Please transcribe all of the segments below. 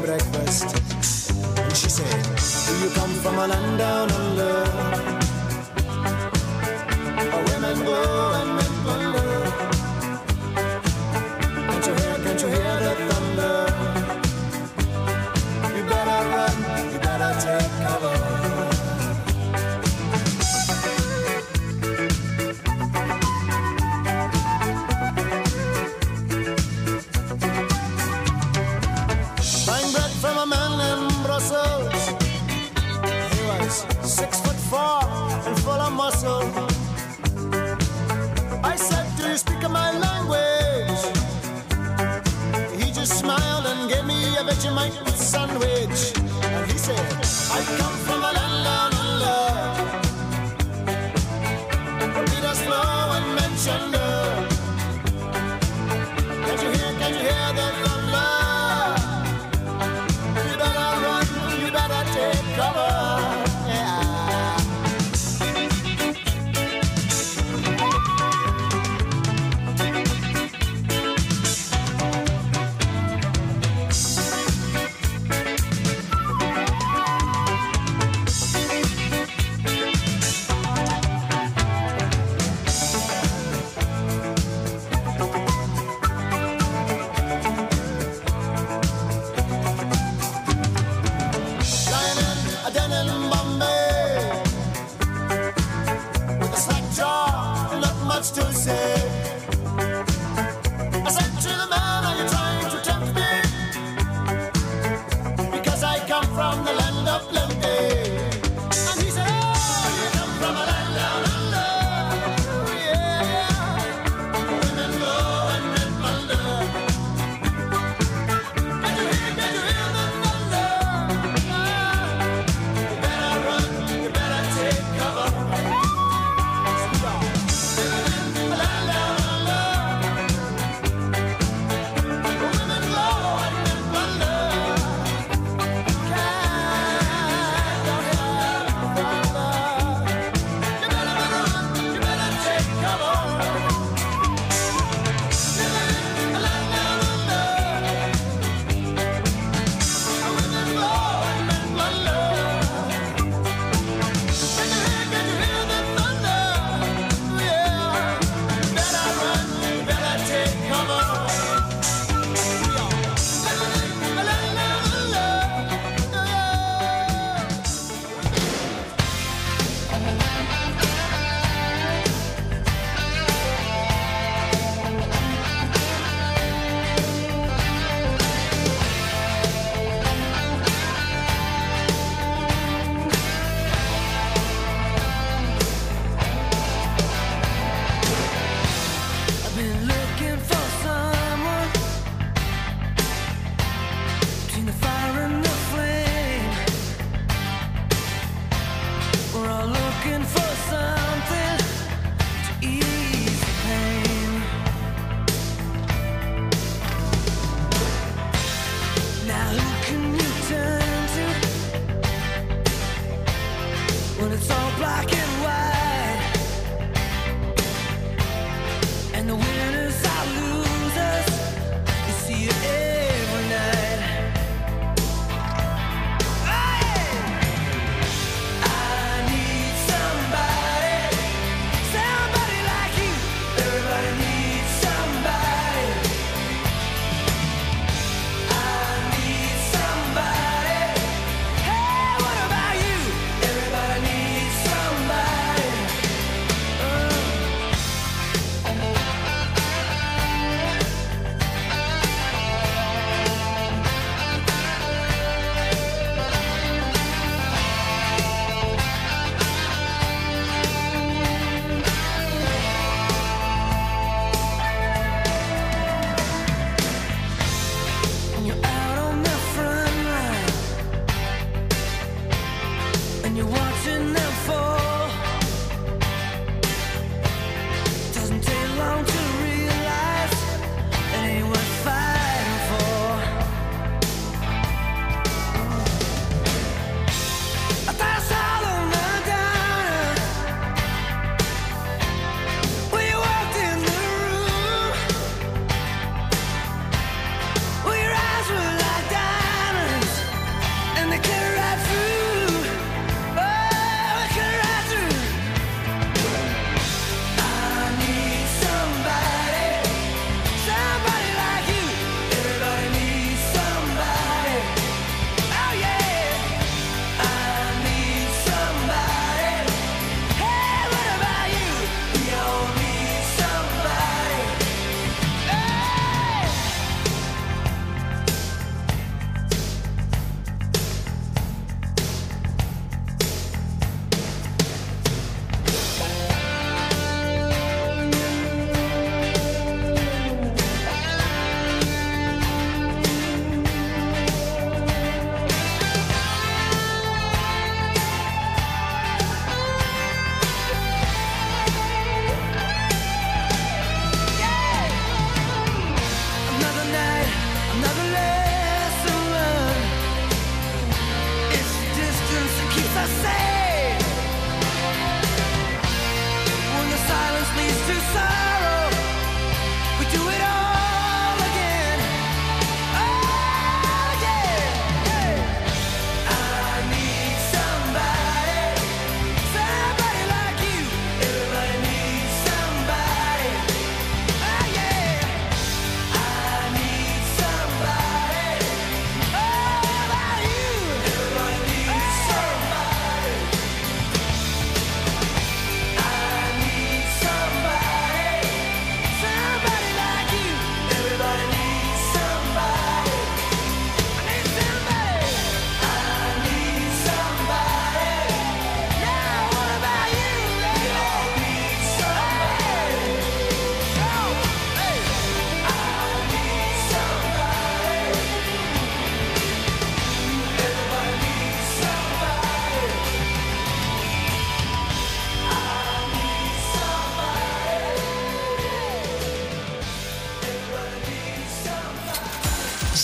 breakfast. And she said, do you come from a land down under? Women go and men wonder. Can't you hear the thunder? You better run, you better take cover. Buying bread from a man in Brussels. He was 6'4" and full of muscle. I said, do you speak my language? He just smiled and gave me a Vegemite sandwich. And he said, I come from a land down under. Beat us slow and mention the. Can't you hear the thunder? You better run, you better take cover.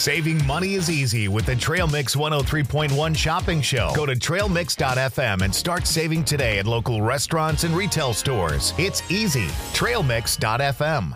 Saving money is easy with the Trail Mix 103.1 shopping show. Go to trailmix.fm and start saving today at local restaurants and retail stores. It's easy. Trailmix.fm.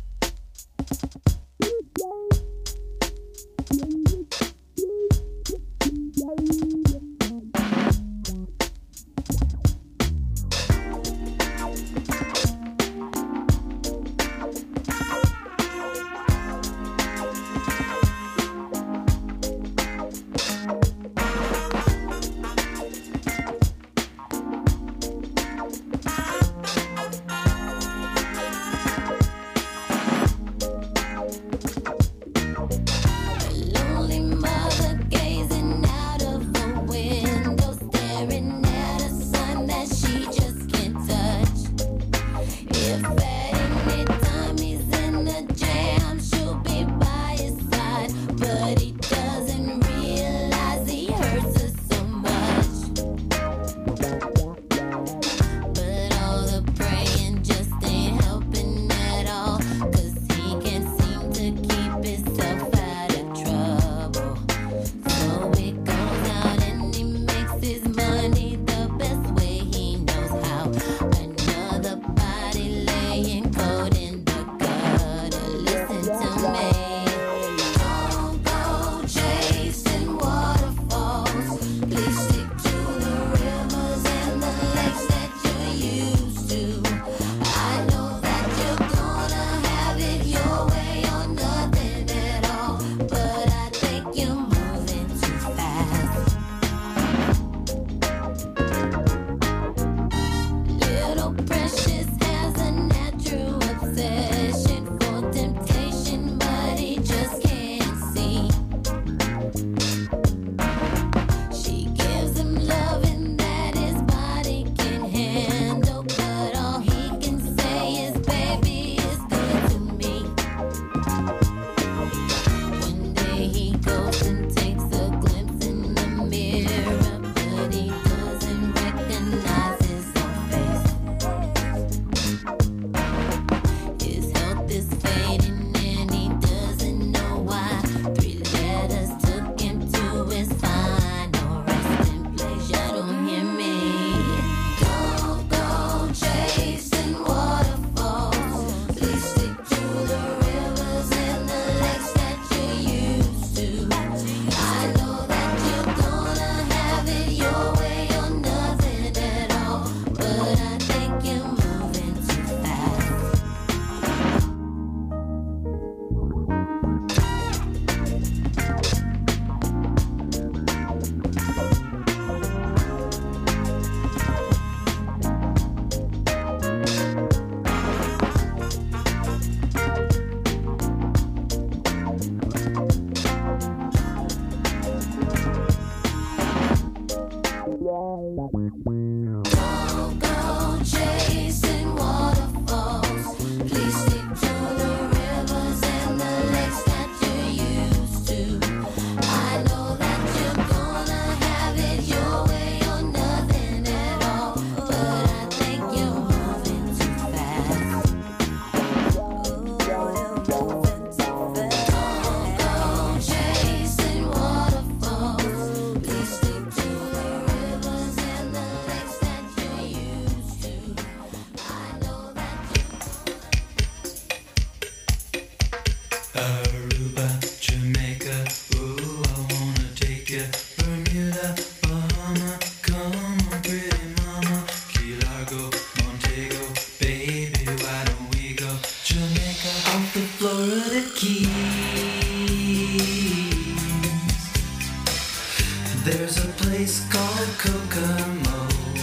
There's a place called Kokomo.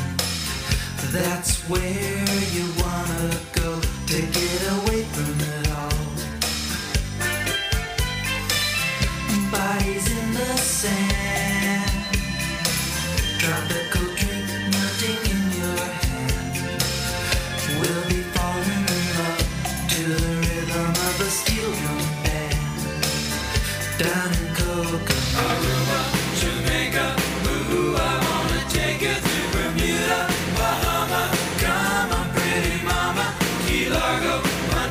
That's where you wanna go to get away from it all. Bodies in the sand, tropical drink melting in your hand. We'll be falling in love to the rhythm of a steel drum band. Down in Kokomo, Aruba, Jamaica, ooh, I wanna take you to Bermuda, Bahama. Come on, pretty mama, Key Largo,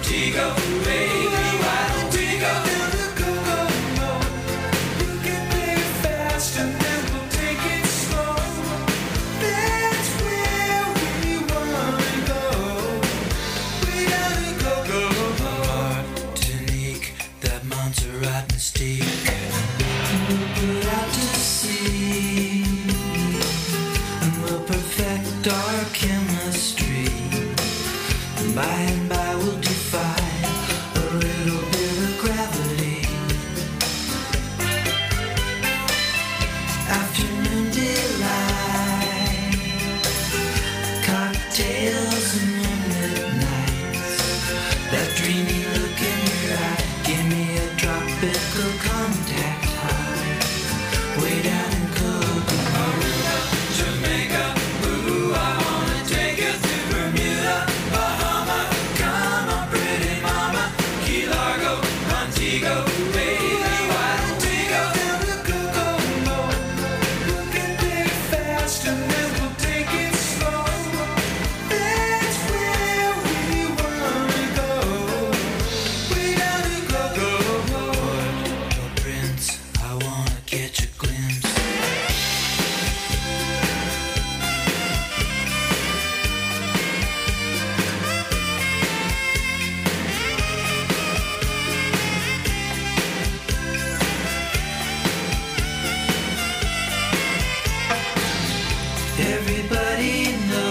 Everybody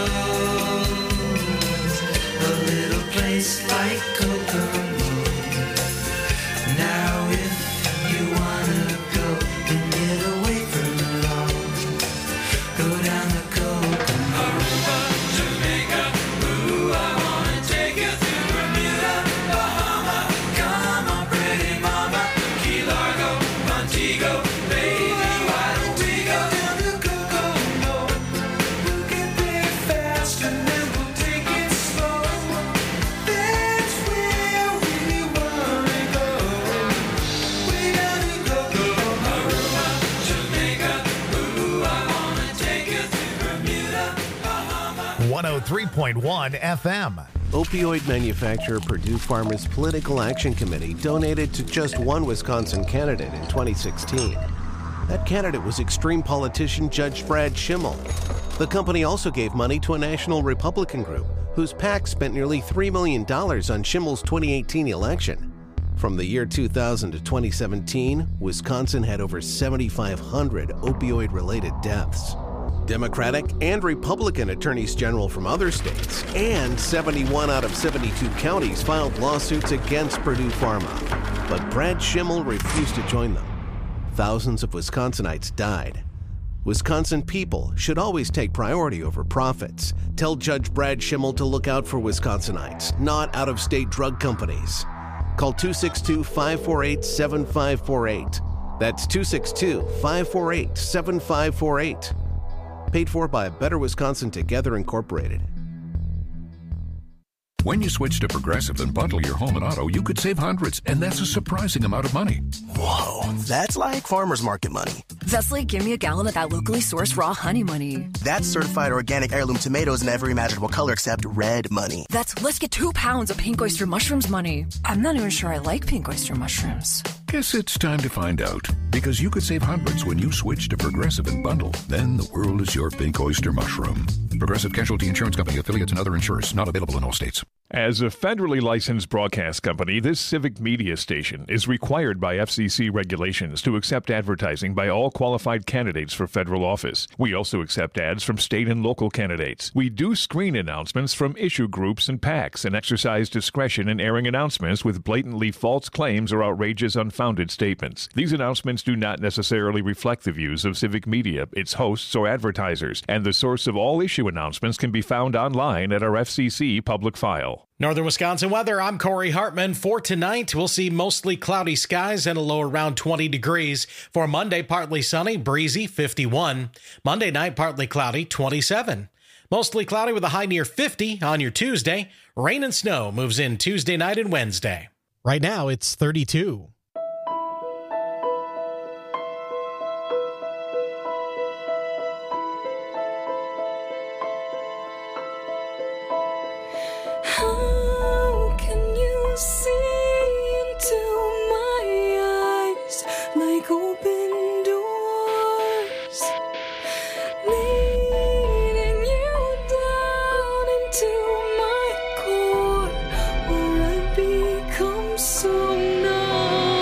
knows a little place like Kokomo. Now if you wanna go and get away from it all, go down the Kokomo. Aruba, Jamaica, ooh, I wanna take you to Bermuda, Bahama. Come on, pretty mama, Key Largo, Montego, baby, why don't we go down to Kokomo? We'll get there fast and then we'll take it slow. That's where we wanna go. We gotta go. Aruba, Jamaica, ooh, I wanna take you to Bermuda, Bahama. 103.1 FM. Opioid manufacturer Purdue Pharma's Political Action Committee donated to just one Wisconsin candidate in 2016. That candidate was extreme politician Judge Brad Schimmel. The company also gave money to a national Republican group whose PAC spent nearly $3 million on Schimmel's 2018 election. From the year 2000 to 2017, Wisconsin had over 7,500 opioid-related deaths. Democratic and Republican attorneys general from other states and 71 out of 72 counties filed lawsuits against Purdue Pharma. But Brad Schimmel refused to join them. Thousands of Wisconsinites died. Wisconsin people should always take priority over profits. Tell Judge Brad Schimmel to look out for Wisconsinites, not out-of-state drug companies. Call 262-548-7548. That's 262-548-7548. Paid for by Better Wisconsin Together Incorporated. When you switch to Progressive and bundle your home and auto, you could save hundreds, and that's a surprising amount of money. Whoa, that's like farmer's market money. That's like give me a gallon of that locally sourced raw honey money. That's certified organic heirloom tomatoes in every imaginable color except red money. That's let's get 2 pounds of pink oyster mushrooms money. I'm not even sure I like pink oyster mushrooms. Guess it's time to find out, because you could save hundreds when you switch to Progressive and bundle. Then the world is your pink oyster mushroom. Progressive Casualty Insurance Company, affiliates, and other insurers. Not available in all states. As a federally licensed broadcast company, this civic media station is required by FCC regulations to accept advertising by all qualified candidates for federal office. We also accept ads from state and local candidates. We do screen announcements from issue groups and PACs and exercise discretion in airing announcements with blatantly false claims or outrageous, unfounded statements. These announcements do not necessarily reflect the views of civic media, its hosts, or advertisers, and the source of all issue announcements can be found online at our FCC public file. Northern Wisconsin weather, I'm Corey Hartman. For tonight, we'll see mostly cloudy skies and a low around 20 degrees. For Monday, partly sunny, breezy, 51. Monday night, partly cloudy, 27. Mostly cloudy with a high near 50 on your Tuesday. Rain and snow moves in Tuesday night and Wednesday. Right now, it's 32. How can you see into my eyes like open doors, leading you down into my core, where I become so numb?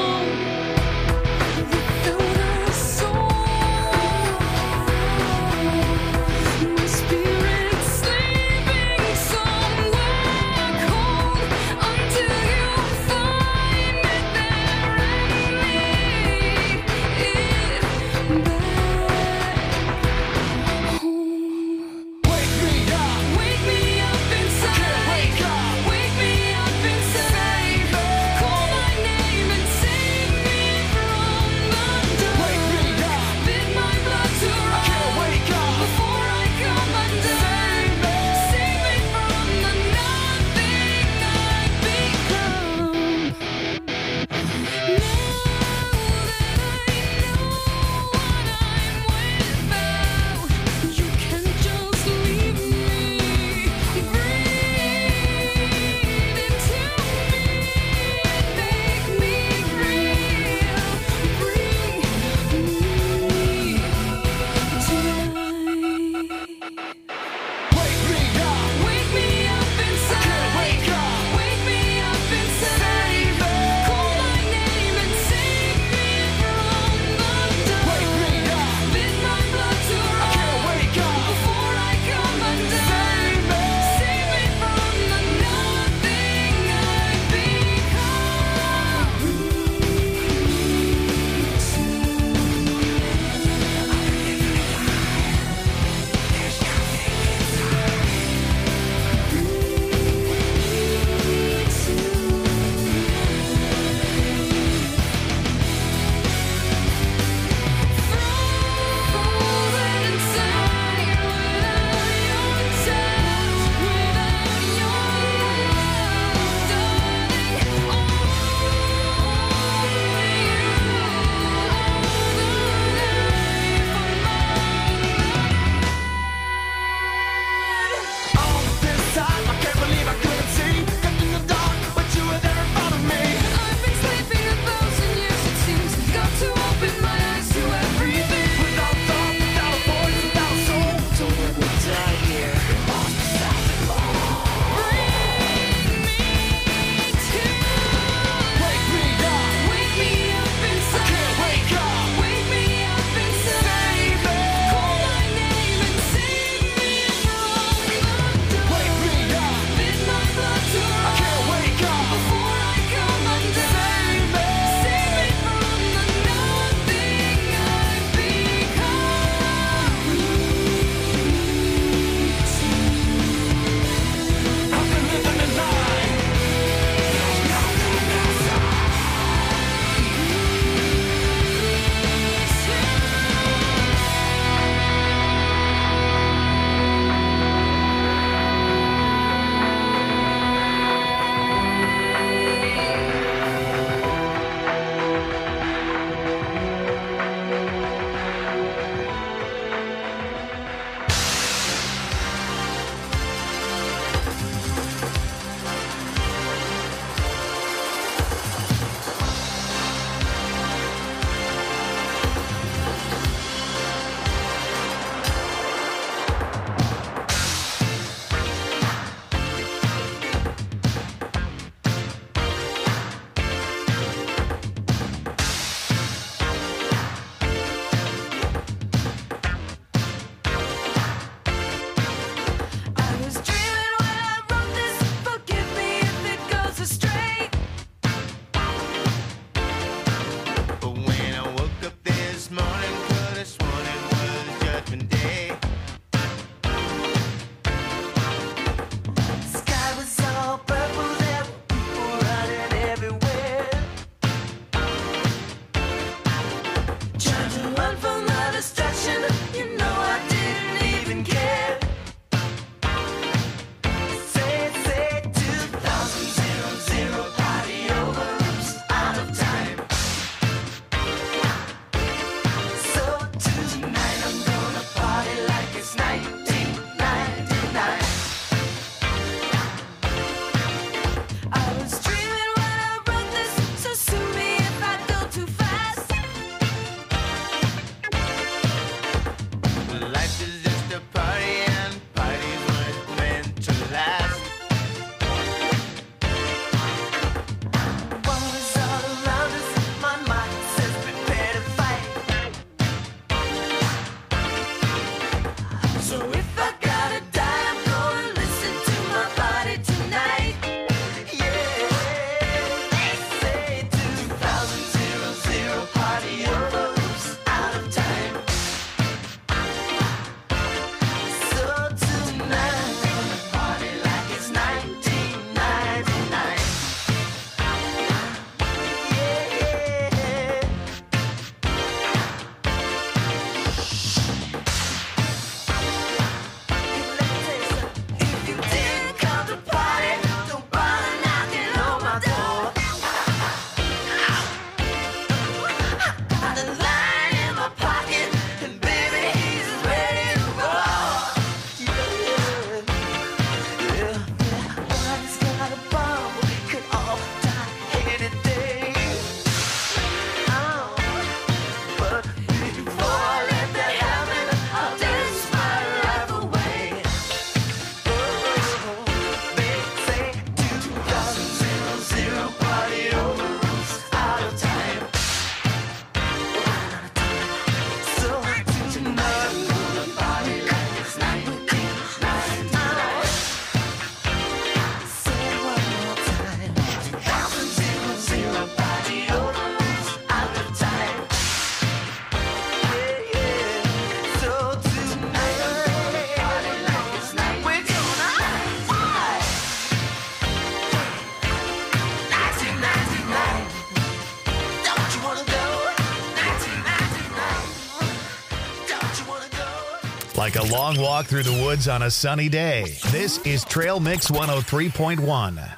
like a long walk through the woods on a sunny day. This is Trail Mix 103.1.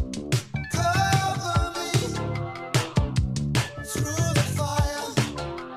Through the fire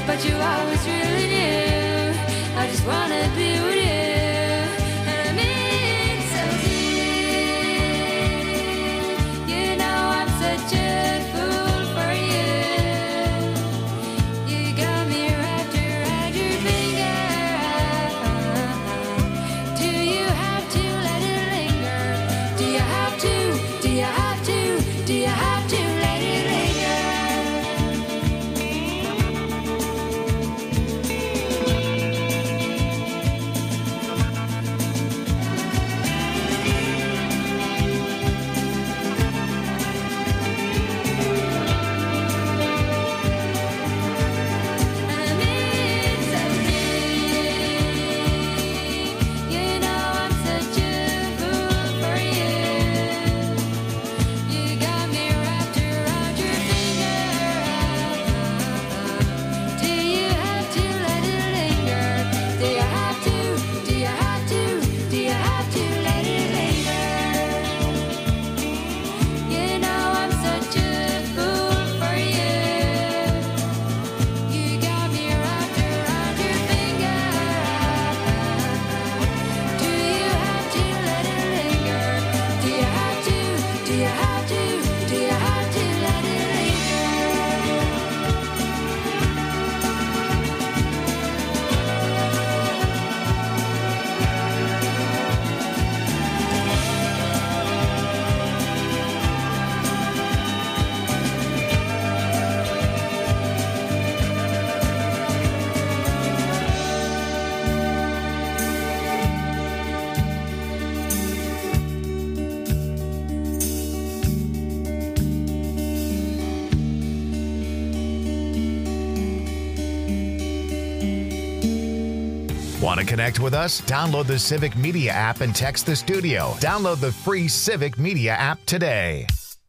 but you always really knew. I just wanna be with you. And I mean so deep. You know I'm such a fool for you. You got me wrapped around your finger. Do you have to let it linger? Do you have to? Do you have to? Do you have to let it linger? Want to connect with us? Download the Civic Media app and text the studio. Download the free Civic Media app today.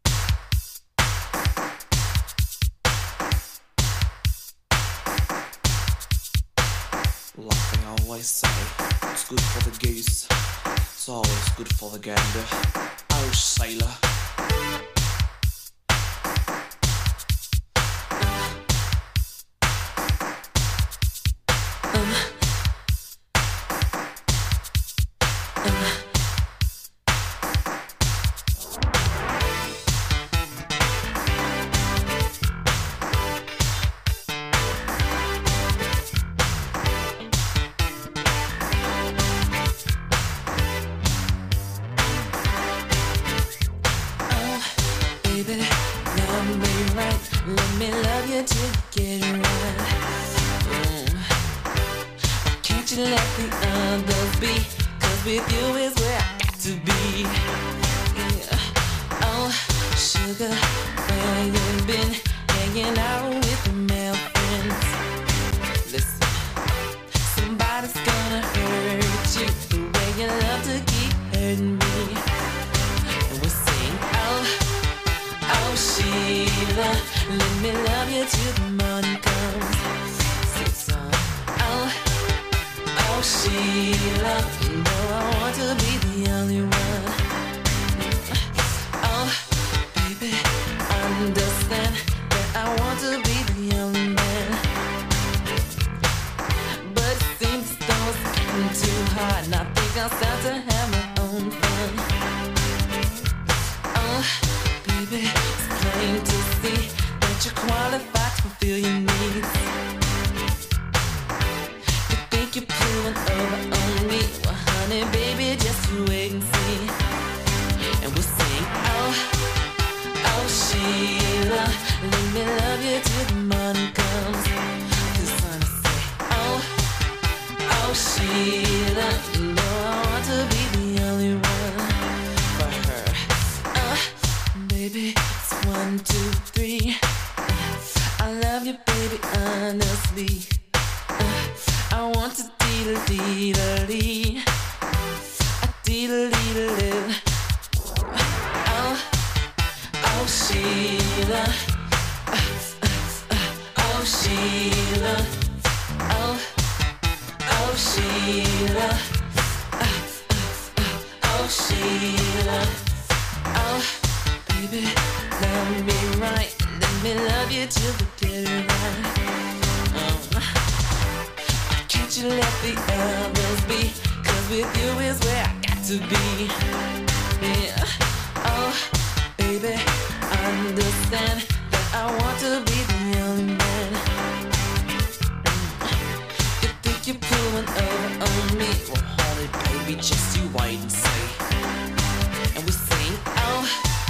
Like they always say, it's good for the goose, it's always good for the gander. Oh, sailor. Let me love you till the dead of night. you let the others be? 'Cause with you is where I got to be. Yeah. Oh, baby, understand that I want to be the only man. You think you're pulling over on me? Well, hold it, baby, just you wait and see. And we sing, oh.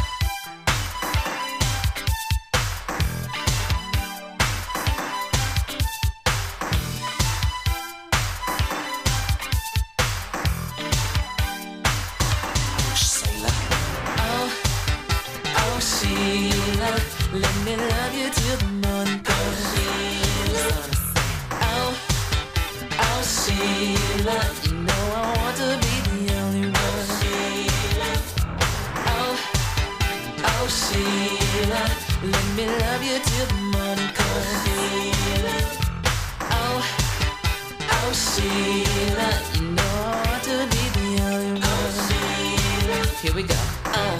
Sheila, let me love you till the morning comes. Oh, oh Sheila, you know I want to be the only one. Oh, oh Sheila, let me love you till the morning comes. Oh, oh Sheila, you know I want to be the only one. Here we go. Oh.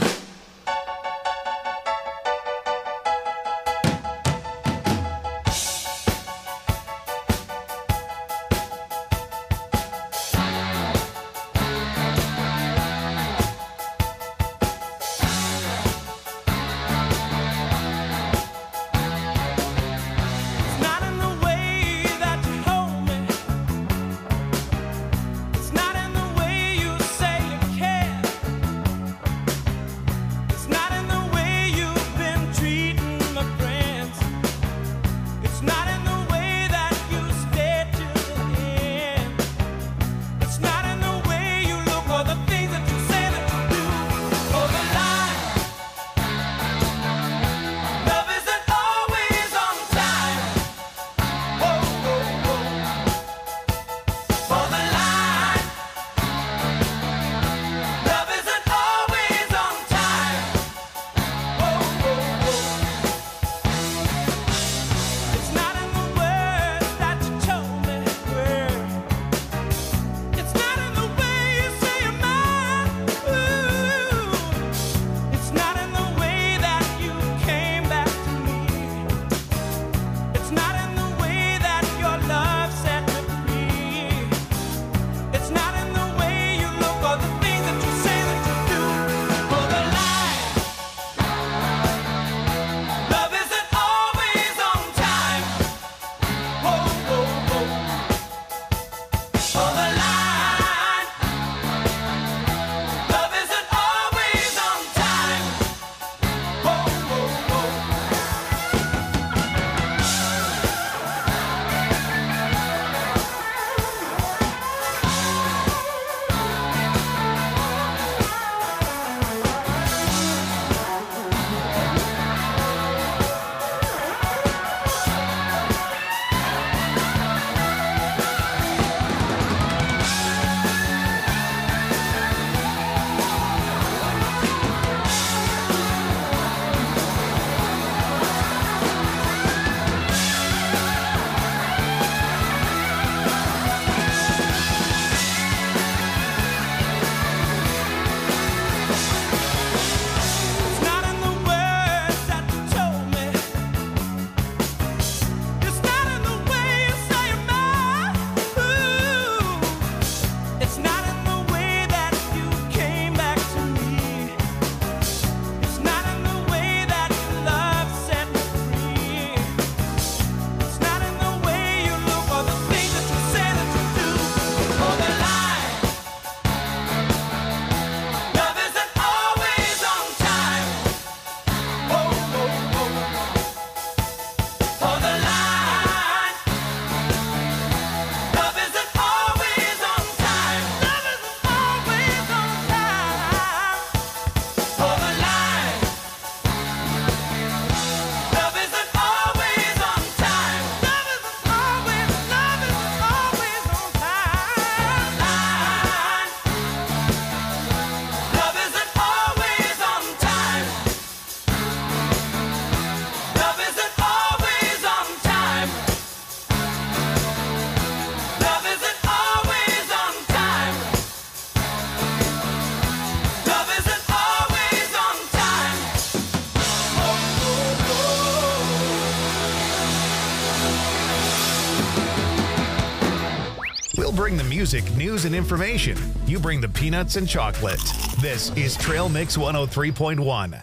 bring the music, news, and information. You bring the peanuts and chocolate. This is Trail Mix 103.1.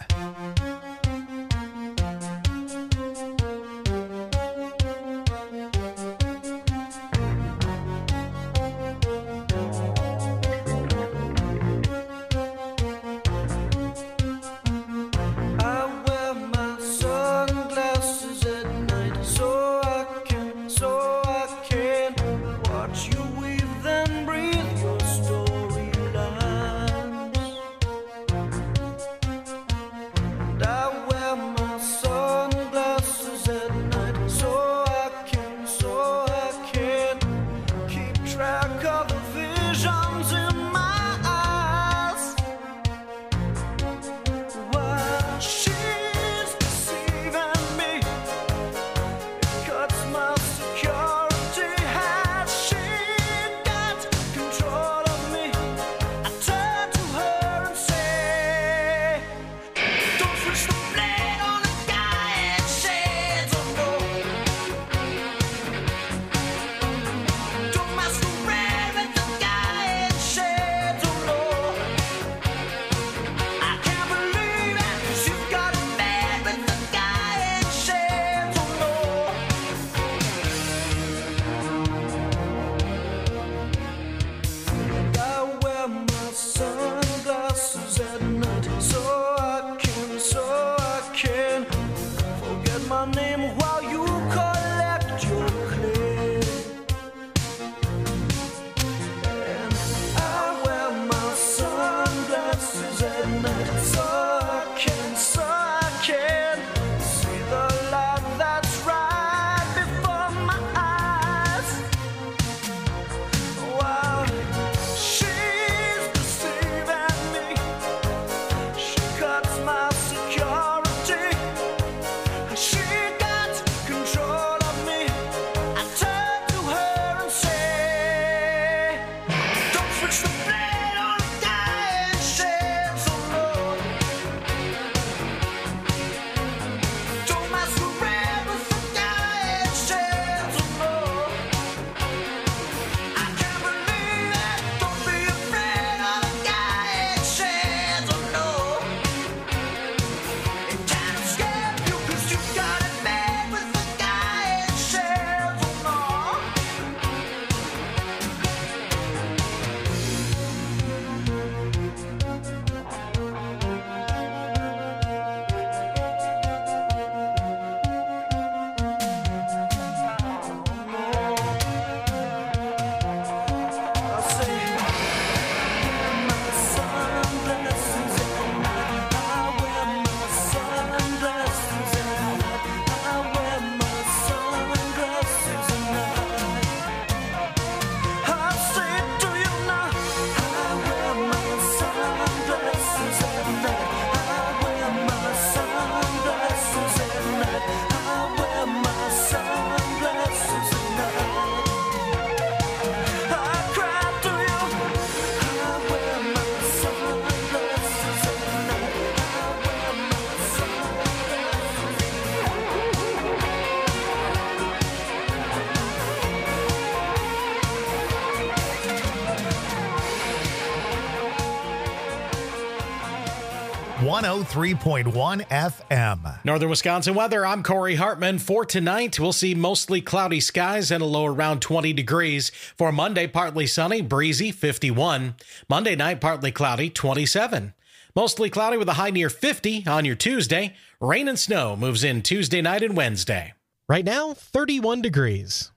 .1 FM. Northern Wisconsin weather. I'm Corey Hartman. For tonight, we'll see mostly cloudy skies and a low around 20 degrees. For Monday, partly sunny, breezy, 51. Monday night, partly cloudy, 27. Mostly cloudy with a high near 50 on your Tuesday. Rain and snow moves in Tuesday night and Wednesday. Right now, 31 degrees.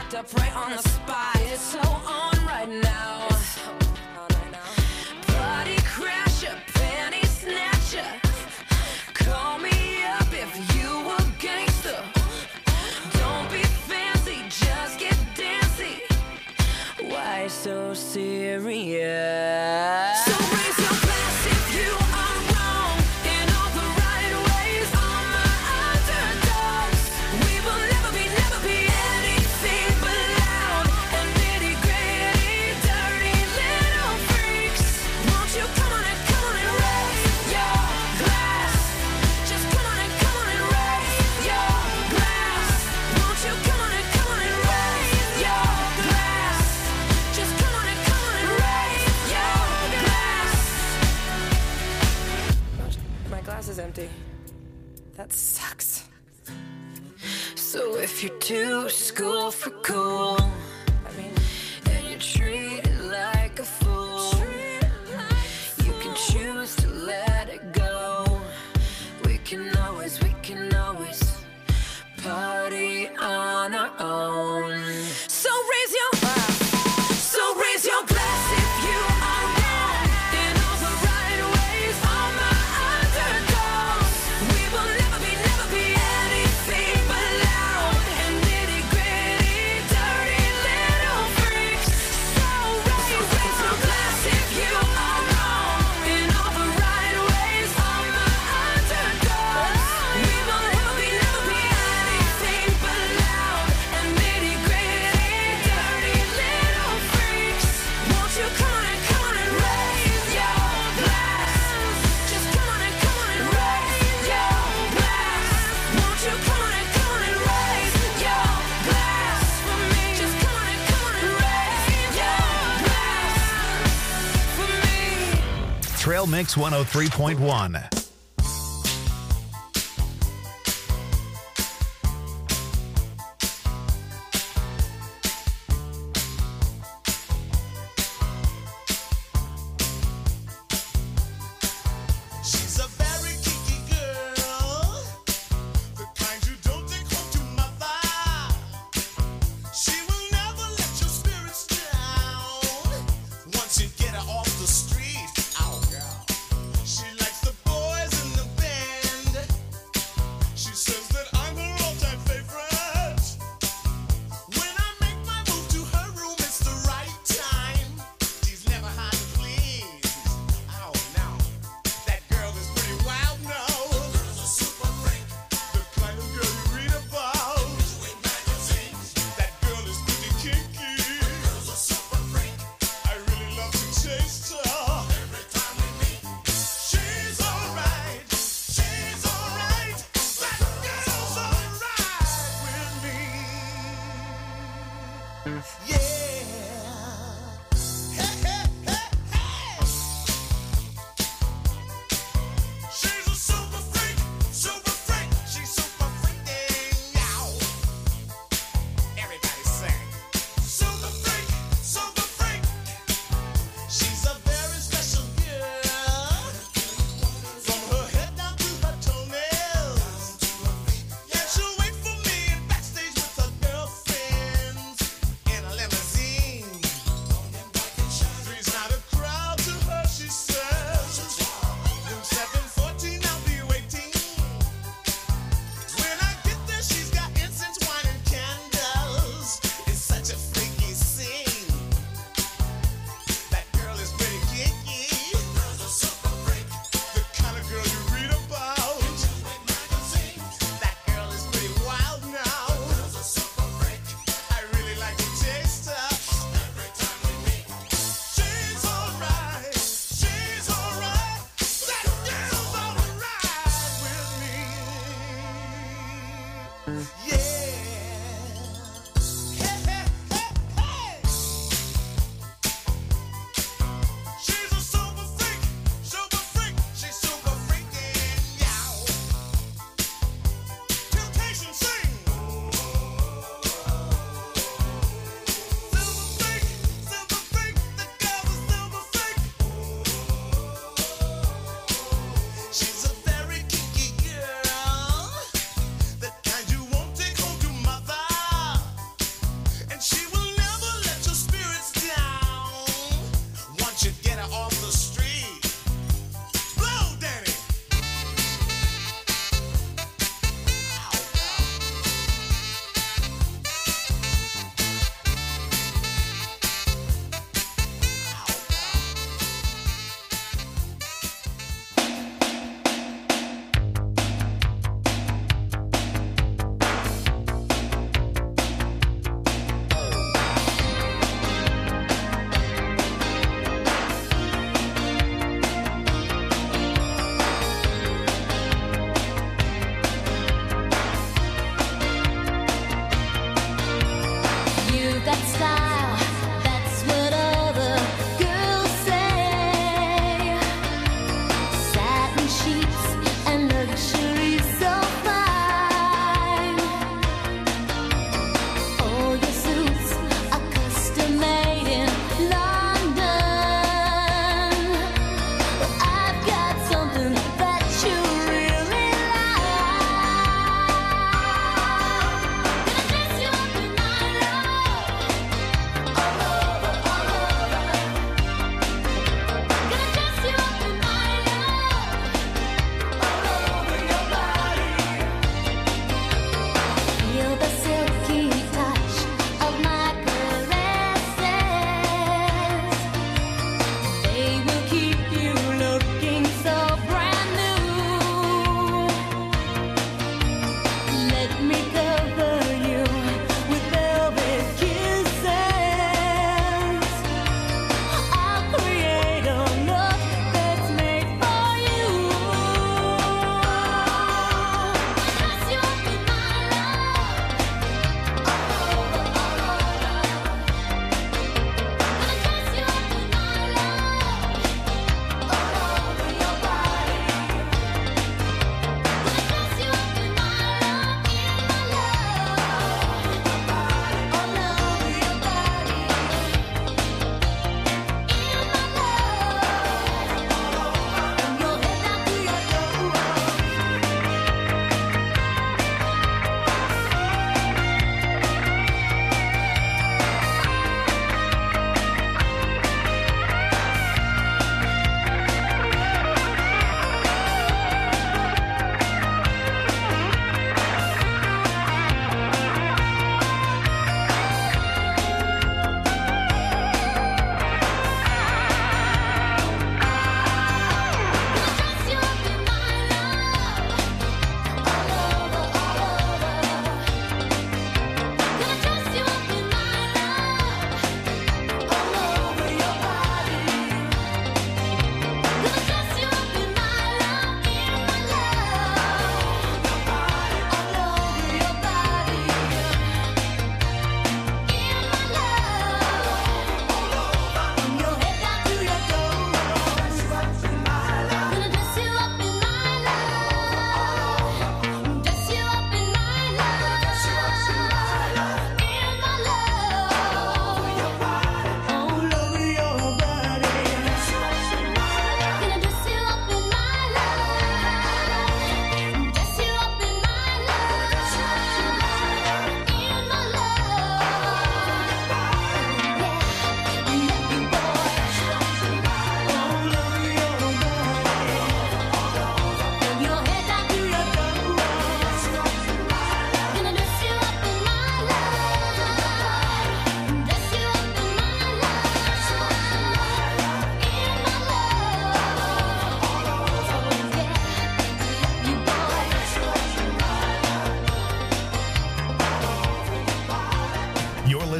locked up right on the spot. It's so on right now. Body crasher, panty snatcher. Call me up if you a gangster. Don't be fancy, just get dancy. Why so serious? So raise your glass if you are wrong in all the right ways. All my underdogs, we will never be anything but loud and nitty-gritty, dirty little freaks. Won't you come on and raise your glass? Just come on and raise your glass. Won't you come on and raise your glass? Just come on and raise your glass. My glass is empty. That sucks. So if you're too school for cool, and you're treated like a fool, you can choose to let it go. We can always party on our own. So raise your glass if you are wrong in all the right ways. All my underdogs, we will never be anything but loud and nitty-gritty, dirty little freaks. So raise your glass if you are wrong in all the right ways. All my underdogs, we will never be anything but loud and nitty-gritty, dirty little freaks. Won't you come on and raise your glass? Just come on and raise your glass. Won't you come on and raise your glass for me? Just come on and raise your glass for me. Trail Mix 103.1. She's a very kinky girl, the kind you don't take home to mother. She will never let your spirits down once you get her off the street. Oh, girl. She likes the boys in the band. She says that I'm her all-time favorite. When I make my move to her room, it's the right time. She's never hard to please. Oh, no. That girl is pretty wild now. Girl's a super freak. The kind of girl you read about. In magazines. That girl is pretty kinky. Girl's a super freak. I really love to taste her. Every time we meet. She's alright. She's alright. That girl's alright with me. Yeah. Hey, hey, hey, hey. She's a super freak, she's super freaking out. Everybody sing. Super freak, she's a very special girl. From her head down to her toenails. Yeah, she'll wait for me backstage with her girlfriends in a limousine.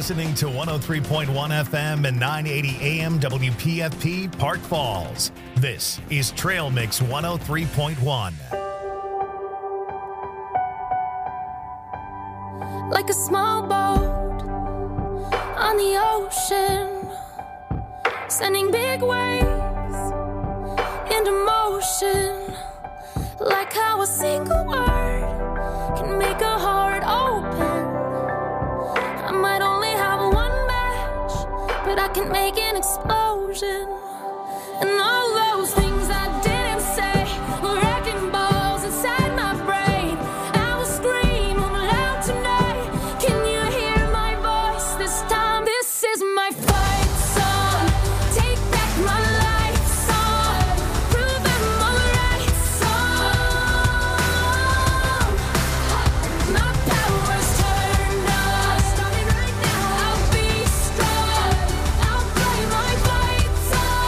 listening to 103.1 FM and 980 AM WPFP Park Falls. This is Trail Mix 103.1. Like a small boat on the ocean, sending big waves into motion. Like how a single word can make a heart open. I might only have one match, but I can make an explosion. And all those things